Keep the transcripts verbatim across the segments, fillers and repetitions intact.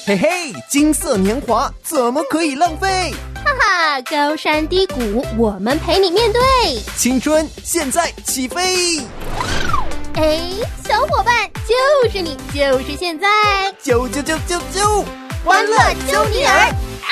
嘿嘿，金色年华怎么可以浪费？ 哈哈，高山低谷，我们陪你面对。 青春现在起飞！ 哎，小伙伴，就是你，就是现在， 啾啾啾啾啾， 欢乐啾尼尔！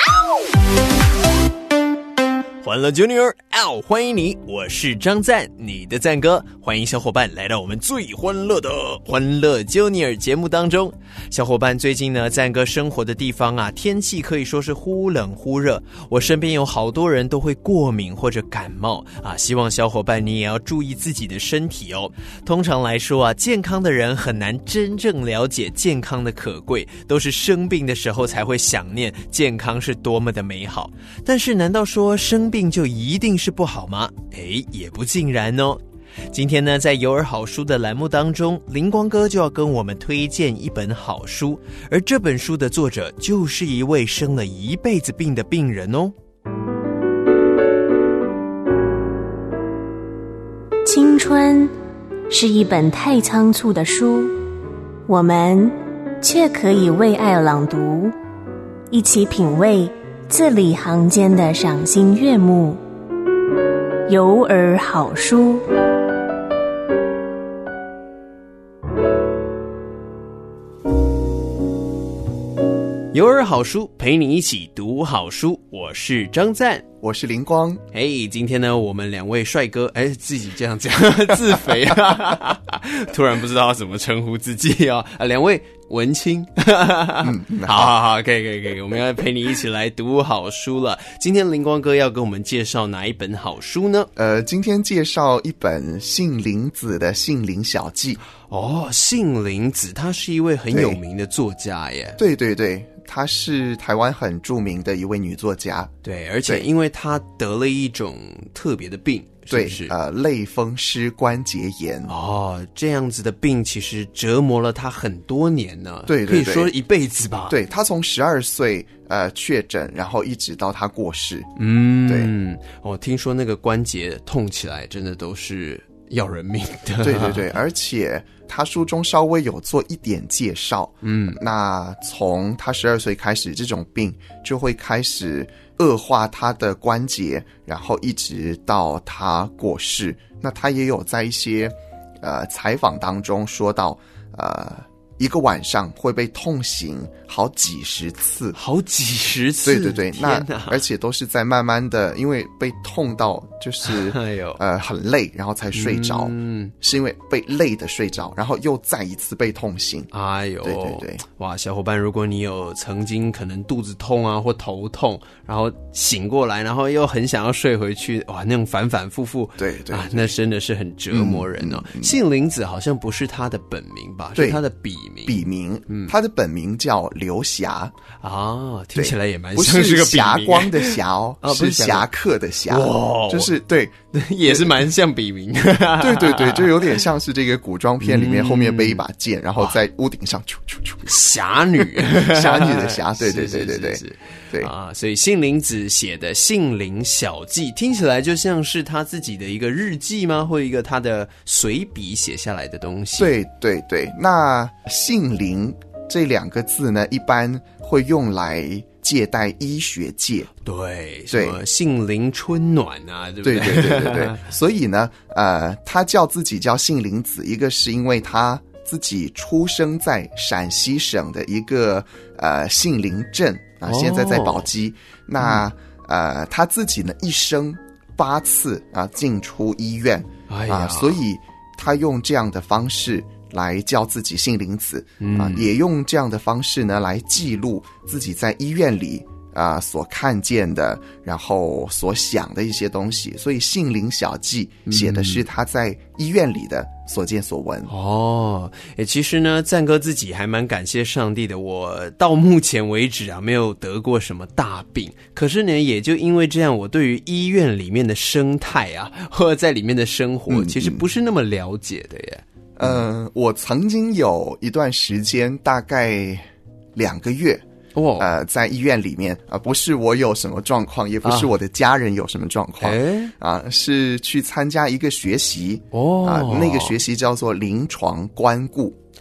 欢乐啾尼尔，嗷！欢迎你，我是张赞，你的赞哥。欢迎小伙伴来到我们最欢乐的欢乐啾尼尔节目当中。小伙伴，最近呢，赞哥生活的地方啊，天气可以说是忽冷忽热，我身边有好多人都会过敏或者感冒啊，希望小伙伴你也要注意自己的身体哦。通常来说啊，健康的人很难真正了解健康的可贵，都是生病的时候才会想念健康是多么的美好。但是难道说生病就一定是不好吗？诶，也不尽然哦。今天呢，在有耳好书的栏目当中，灵光哥就要跟我们推荐一本好书，而这本书的作者就是一位生了一辈子病的病人哦。 青春是一本太仓促的书，我们却可以为爱朗读，一起品味字里行间的赏心悦目。有耳好书。 有耳好书，陪你一起读好书，我是张赞， 我是灵光。 嘿，今天呢，我们两位帅哥，哎，自己这样讲自肥啊，突然不知道怎么称呼自己啊，啊两位文青，嗯，好好好，可以可以可以，我们要陪你一起来读好书了。今天灵光哥要跟我们介绍哪一本好书呢？ 呃，今天介绍一本杏林子的《杏林小记》。 哦，杏林子，他是一位很有名的作家耶。 对对对。她是台湾很著名的一位女作家， 对，而且因为她得了一种特别的病，是不是？ 对，呃，类风湿关节炎。 哦，这样子的病其实折磨了她很多年呢， 对对对， 可以说一辈子吧。 对，她从十二岁呃确诊，然后一直到她过世。 嗯， 对。 我、哦、听说那个关节痛起来真的都是要人命的。 对对对，而且他书中稍微有做一点介绍，嗯，那从他十二岁开始，这种病就会开始恶化他的关节，然后一直到他过世。那他也有在一些呃采访当中说到，呃，一个晚上会被痛醒好几十次， 好几十次， 对对对，那而且都是在慢慢的，因为被痛到就是哎呦呃很累，然后才睡着，嗯，是因为被累的睡着，然后又再一次被痛醒， 哎呦， 对对对， 哇，小伙伴，如果你有曾经可能肚子痛啊或头痛，然后醒过来，然后又很想要睡回去，哇，那种反反复复， 对 对, 对、 啊，那真的是很折磨人哦。嗯嗯嗯、杏林子好像不是他的本名吧？是他的笔名， 笔名，嗯，他的本名叫刘霞啊，听起来也蛮像是个笔名，不是霞光的霞哦， 啊、 是侠客的侠， 哇， 就是对， 也是蛮像笔名， 对对对，就有点像是这个古装片里面后面背一把剑，然后在屋顶上啾啾啾， 侠女， 侠女的侠，对对对对对对啊，所以杏林子写的《杏林小记》听起来就像是他自己的一个日记吗？或一个他的随笔写下来的东西？ 对对对，那杏林这两个字呢，一般会用来借代医学界， 对，什么杏林春暖啊，对不对？ 对对对对对。所以呢，呃，他叫自己叫杏林子，一个是因为他自己出生在陕西省的一个呃杏林镇啊，现在在宝鸡。哦、那、嗯、呃，他自己呢一生八次啊进出医院，哎呀，啊，所以他用这样的方式来叫自己杏林子，嗯、啊，也用这样的方式呢来记录自己在医院里啊所看见的，然后所想的一些东西。所以《杏林小记》写的是他在医院里的所见所闻。 哦，诶，其实呢，赞哥自己还蛮感谢上帝的。我到目前为止啊，没有得过什么大病。可是呢，也就因为这样，我对于医院里面的生态啊，或者在里面的生活，嗯、其实不是那么了解的耶。 呃，我曾经有一段时间，大概两个月。哦，呃，在医院里面啊、呃，不是我有什么状况，也不是我的家人有什么状况，啊、呃，是去参加一个学习，哦，啊、呃，那个学习叫做临床关顾，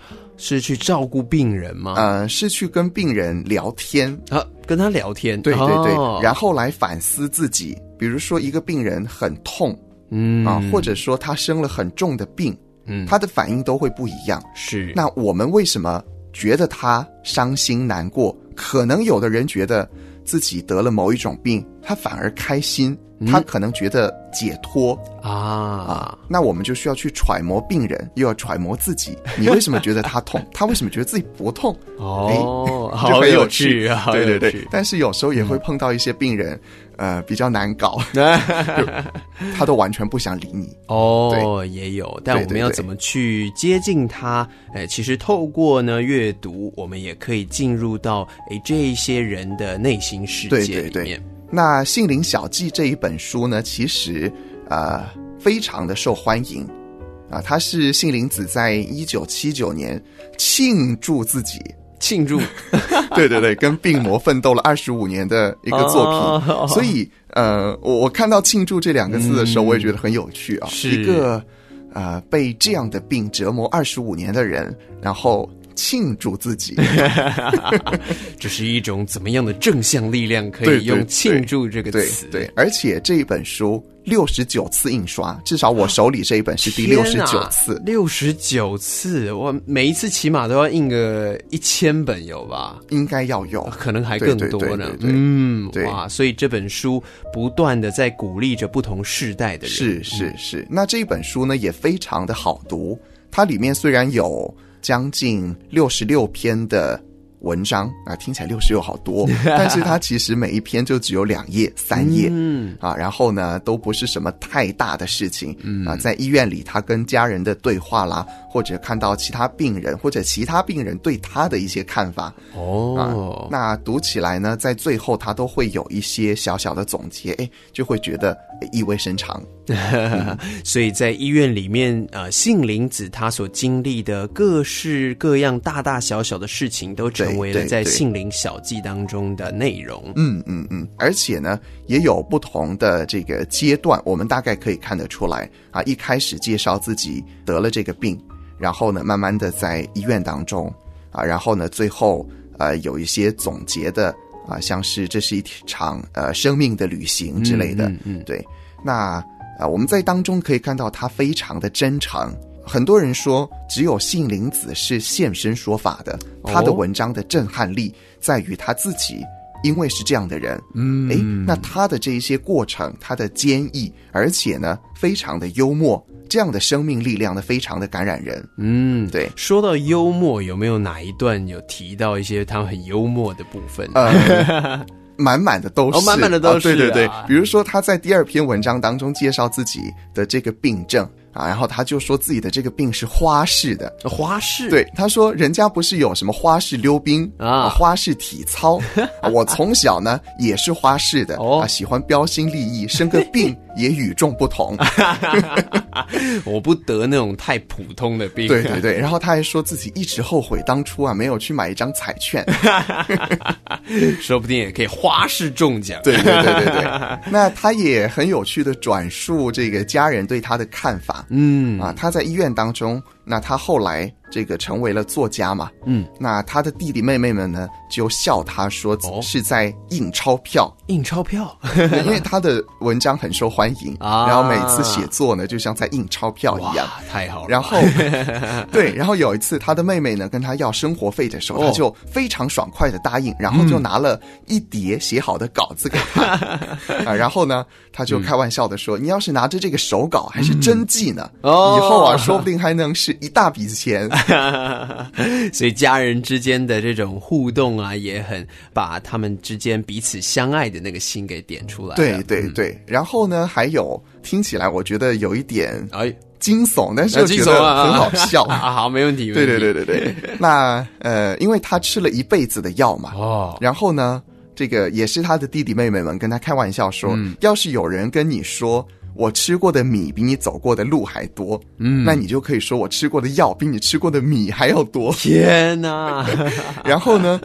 是去照顾病人吗？ 呃，是去跟病人聊天啊，跟他聊天， 对对对， 哦、 然后来反思自己。比如说一个病人很痛， 嗯啊，或者说他生了很重的病， 嗯， 他的反应都会不一样。 是， 那我们为什么觉得他伤心难过？可能有的人觉得自己得了某一种病，他反而开心，他可能觉得解脱、 嗯、啊, 啊。那我们就需要去揣摩病人，又要揣摩自己。你为什么觉得他痛？他为什么觉得自己不痛？ 哦， 哎、 好有趣啊！ 对对对。但是有时候也会碰到一些病人，嗯、呃，比较难搞，他都完全不想理你。 哦，也有，但我们要怎么去接近他？哎，其实透过呢阅读，我们也可以进入到哎这一些人的内心世界里面。对对对。 那《杏林小记》这一本书呢，其实呃非常的受欢迎啊。它是杏林子在一九七九年庆祝自己庆祝， 对对对，跟病魔奋斗了二十五年的一个作品。哦、所以呃，我我看到“庆祝”这两个字的时候，嗯、我也觉得很有趣啊。是一个呃被这样的病折磨二十五年的人，然后庆祝自己， 这是一种怎么样的正向力量？可以用“庆祝”这个词。 对，对对，而且这一本书六十九次印刷，至少我手里这一本是第六十九次。 六十九次，我每一次起码都要印个一千本有吧？ 应该要有， 可能还更多呢。对对对对对嗯，对哇，所以这本书不断的在鼓励着不同世代的人。 是是是，嗯、那这一本书呢也非常的好读，它里面虽然有将近六十六篇的文章啊，听起来六十六好多，但是它其实每一篇就只有两页、三页，嗯啊，然后呢，都不是什么太大的事情，嗯啊，在医院里他跟家人的对话啦，或者看到其他病人或者其他病人对他的一些看法，哦，啊、那读起来呢，在最后他都会有一些小小的总结，哎，就会觉得意味深长。 嗯、所以在医院里面，呃，杏林子他所经历的各式各样大大小小的事情，都成为了在杏林小记当中的内容。 嗯嗯嗯，而且呢，也有不同的这个阶段，我们大概可以看得出来啊。一开始介绍自己得了这个病，然后呢，慢慢的在医院当中啊，然后呢，最后呃有一些总结的啊，像是这是一场呃生命的旅行之类的。嗯 嗯, 嗯，对，那。啊，我们在当中可以看到他非常的真诚。很多人说只有杏林子是现身说法的，他的文章的震撼力在于他自己因为是这样的人，嗯，诶，那他的这一些过程，他的坚毅，而且呢非常的幽默，这样的生命力量呢非常的感染人。嗯，对。 说到幽默，有没有哪一段有提到一些他们很幽默的部分？ 呃满满的都是， 哦，满满的都是、啊哦，对对对。比如说他在第二篇文章当中介绍自己的这个病症啊，然后他就说自己的这个病是花式的， 花式， 对，他说人家不是有什么花式溜冰啊，花式体操，啊、我从小呢也是花式的、哦、啊，喜欢标新立异，生个病也与众不同。 我不得那种太普通的病。 对对对，然后他还说自己一直后悔当初啊没有去买一张彩券， 说不定也可以花式中奖。 对对对对对，那他也很有趣的转述这个家人对他的看法。嗯啊，他在医院当中，那他后来这个成为了作家嘛，嗯，那他的弟弟妹妹们呢就笑他说是在印钞票， 哦、印钞票， 因为他的文章很受欢迎啊，然后每次写作呢就像在印钞票一样， 太好了。 然后对，然后有一次他的妹妹呢跟他要生活费的时候，哦、他就非常爽快的答应，然后就拿了一叠写好的稿子给他，嗯、啊，然后呢他就开玩笑的说，嗯、你要是拿着这个手稿还是真迹呢，嗯、以后啊说不定还能是一大笔钱。 所以家人之间的这种互动啊，也很把他们之间彼此相爱的那个心给点出来。 对对对，嗯、然后呢，还有听起来我觉得有一点哎惊悚，但是我觉得很好笑。 啊啊、好，没问题。 对对对对对。那呃，因为他吃了一辈子的药嘛，哦，然后呢，这个也是他的弟弟妹妹们跟他开玩笑说，嗯、要是有人跟你说，我吃过的米比你走过的路还多，嗯，那你就可以说我吃过的药比你吃过的米还要多。 天哪！ 然后呢，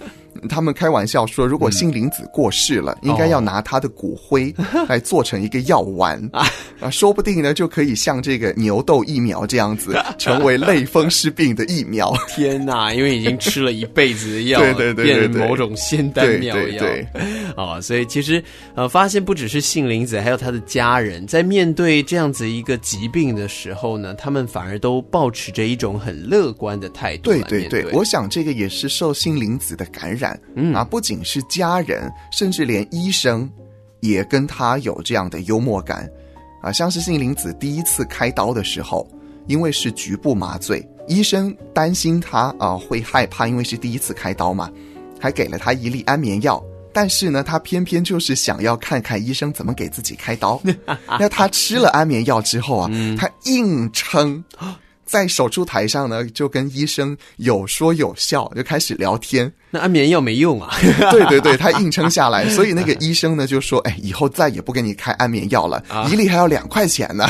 他们开玩笑说，如果杏林子过世了，嗯、应该要拿他的骨灰来做成一个药丸、哦、啊，说不定呢就可以像这个牛痘疫苗这样子，成为类风湿病的疫苗。 天哪，因为已经吃了一辈子的药， 对对对对对， 变成某种仙丹妙药。 对对对， 哦，所以其实呃，发现不只是杏林子，还有他的家人，在面对这样子一个疾病的时候呢，他们反而都抱持着一种很乐观的态度来面对。 对对对，我想这个也是受杏林子的感染、嗯、啊，不仅是家人，甚至连医生也跟他有这样的幽默感啊。像是杏林子第一次开刀的时候，因为是局部麻醉，医生担心他啊会害怕，因为是第一次开刀嘛，还给了他一粒安眠药。但是呢，他偏偏就是想要看看医生怎么给自己开刀。那他吃了安眠药之后啊，嗯、他硬撑，在手术台上呢，就跟医生有说有笑，就开始聊天。 那安眠药没用啊。 对对对，他硬撑下来，所以那个医生呢就说：“哎，以后再也不给你开安眠药了，啊、一粒还要两块钱呢。”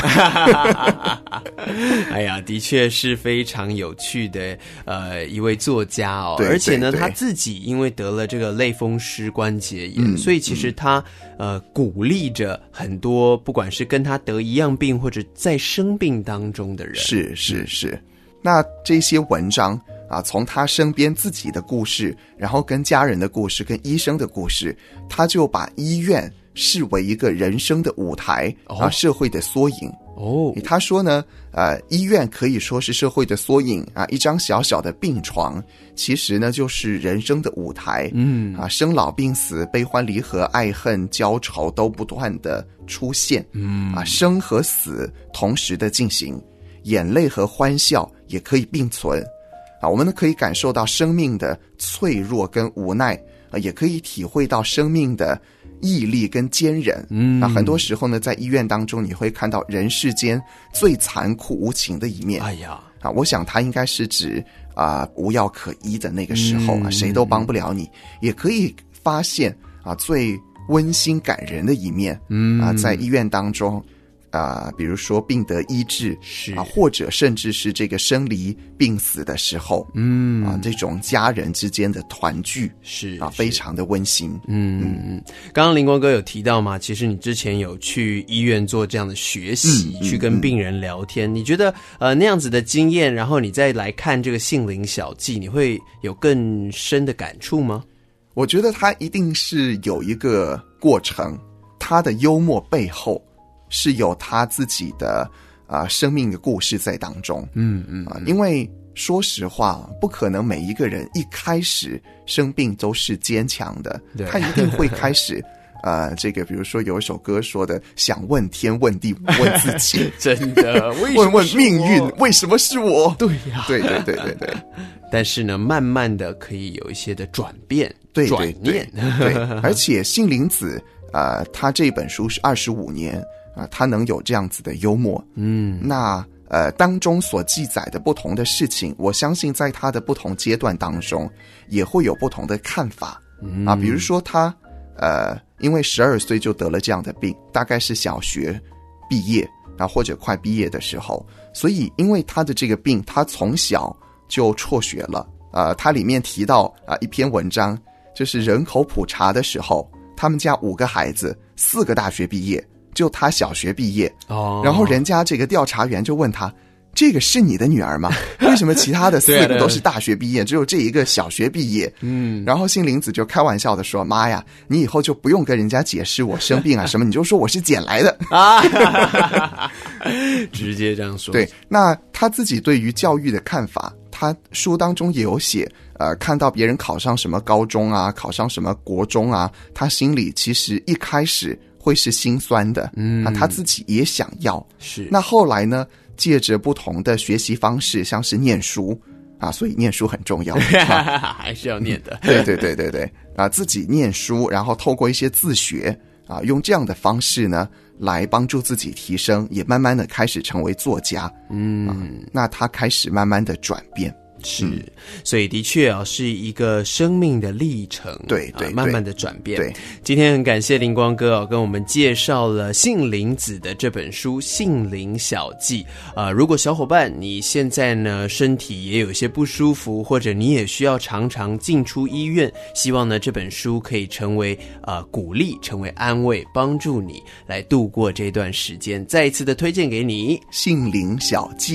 哎呀，的确是非常有趣的呃一位作家哦， 对对对， 而且呢，他自己因为得了这个类风湿关节炎，嗯、所以其实他、嗯、呃鼓励着很多不管是跟他得一样病或者在生病当中的人。 是是是，那这些文章啊，从他身边自己的故事，然后跟家人的故事，跟医生的故事，他就把医院视为一个人生的舞台、哦、啊，社会的缩影。哦，他说呢，呃，医院可以说是社会的缩影啊，一张小小的病床，其实呢就是人生的舞台。嗯，啊，生老病死、悲欢离合、爱恨交愁都不断的出现。嗯，啊，生和死同时的进行，眼泪和欢笑也可以并存。啊，我们可以感受到生命的脆弱跟无奈，啊，也可以体会到生命的毅力跟坚韧。嗯，啊，很多时候呢，在医院当中，你会看到人世间最残酷无情的一面。 哎呀， 啊，我想他应该是指啊、呃、无药可医的那个时候啊，嗯、谁都帮不了你，也可以发现啊最温馨感人的一面。嗯，啊，在医院当中。啊、呃，比如说病得医治，是啊，或者甚至是这个生离病死的时候，嗯啊，这种家人之间的团聚是啊，非常的温馨。嗯嗯嗯。刚刚林光哥有提到嘛，其实你之前有去医院做这样的学习，嗯、去跟病人聊天，嗯、你觉得呃那样子的经验，然后你再来看这个杏林小记，你会有更深的感触吗？ 我觉得它一定是有一个过程，它的幽默背后。是有他自己的啊、呃、生命的故事在当中，嗯嗯啊，因为说实话，不可能每一个人一开始生病都是坚强的，他一定会开始呃，这个比如说有一首歌说的，想问天问地问自己， 真的， 问问命运为什么是我？ 对呀、啊， 对对对对对。 但是呢，慢慢的可以有一些的转变， 对对转念， 对，而且杏林子呃，他这本书是二十五年。啊，他能有这样子的幽默，嗯，那呃当中所记载的不同的事情，我相信在他的不同阶段当中，也会有不同的看法，嗯、啊，比如说他呃因为十二岁就得了这样的病，大概是小学毕业啊或者快毕业的时候，所以因为他的这个病，他从小就辍学了。呃，他里面提到啊、呃、一篇文章，就是人口普查的时候，他们家五个孩子，四个大学毕业。就他小学毕业，哦，然后人家这个调查员就问他，这个是你的女儿吗？为什么其他的四个都是大学毕业，只有这一个小学毕业？嗯，然后杏林子就开玩笑的说：“妈呀，你以后就不用跟人家解释我生病啊什么，你就说我是捡来的啊， 直接这样说。” 对，那他自己对于教育的看法，他书当中也有写，呃，看到别人考上什么高中啊，考上什么国中啊，他心里其实一开始。会是心酸的，嗯，啊，他自己也想要，是。那后来呢，借着不同的学习方式，像是念书啊，所以念书很重要， 还是要念的。 对对对对对，啊，自己念书，然后透过一些自学啊，用这样的方式呢，来帮助自己提升，也慢慢的开始成为作家，嗯，啊、那他开始慢慢的转变。 是、嗯，所以的确啊，是一个生命的历程， 对对、 啊，慢慢的转变。 对， 今天很感谢灵光哥啊，跟我们介绍了杏林子的这本书《杏林小记》啊。如果小伙伴你现在呢身体也有些不舒服，或者你也需要常常进出医院，希望呢这本书可以成为啊鼓励，成为安慰，帮助你来度过这段时间。再一次的推荐给你《 杏林小记》。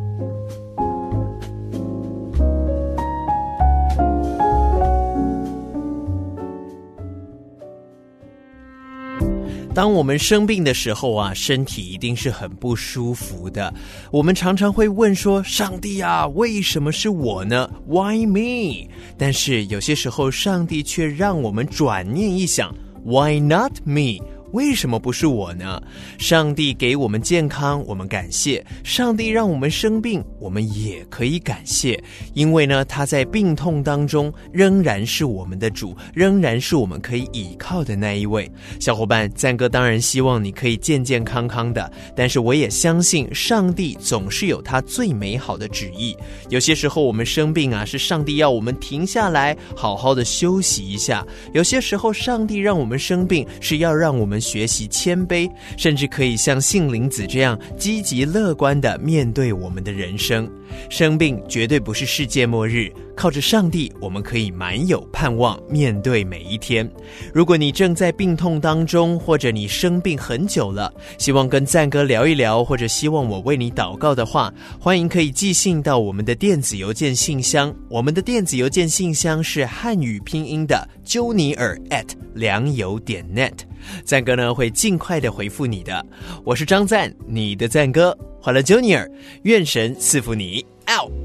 当我们生病的时候啊，身体一定是很不舒服的。我们常常会问说，上帝啊，为什么是我呢？ Why me？ 但是有些时候上帝却让我们转念一想， Why not me？为什么不是我呢？上帝给我们健康，我们感谢；上帝让我们生病，我们也可以感谢。因为呢，他在病痛当中仍然是我们的主，仍然是我们可以倚靠的那一位。小伙伴，赞哥当然希望你可以健健康康的，但是我也相信上帝总是有他最美好的旨意。有些时候我们生病啊，是上帝要我们停下来，好好的休息一下；有些时候上帝让我们生病，是要让我们学习谦卑，甚至可以像杏林子这样积极乐观地面对我们的人生。生病绝对不是世界末日，靠着上帝，我们可以满有盼望面对每一天。如果你正在病痛当中，或者你生病很久了，希望跟赞哥聊一聊，或者希望我为你祷告的话，欢迎可以寄信到我们的电子邮件信箱。我们的电子邮件信箱是汉语拼音的鸠尼尔 at 良友点 net， 赞哥呢会尽快的回复你的。我是张赞，你的赞哥，欢乐鸠尼尔，愿神赐福你。out